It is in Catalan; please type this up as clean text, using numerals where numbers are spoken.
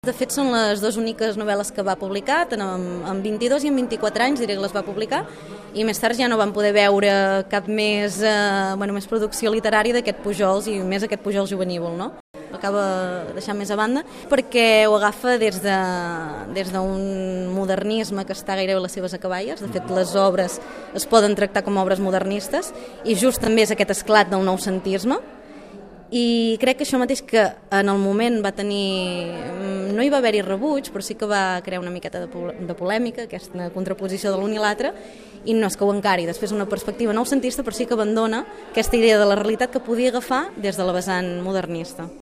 De fet, són les dues úniques novel·les que va publicar, tant amb 22 i amb 24 anys, diré que les va publicar, i més tard ja no vam poder veure cap més producció literària d'aquest Pujols, i més aquest Pujol juvenil, no? L'acaba deixant més a banda, perquè ho agafa des d'un modernisme que està gairebé a les seves acaballes. De fet, les obres es poden tractar com a obres modernistes, i just també és aquest esclat del noucentisme. I crec que això mateix que en el moment va tenir... no hi va haver-hi rebuig, però sí que va crear una miqueta de polèmica, aquesta contraposició de l'un i l'altre, i no és que ho encari després una perspectiva noucentista, però sí que abandona aquesta idea de la realitat que podia agafar des de la vessant modernista.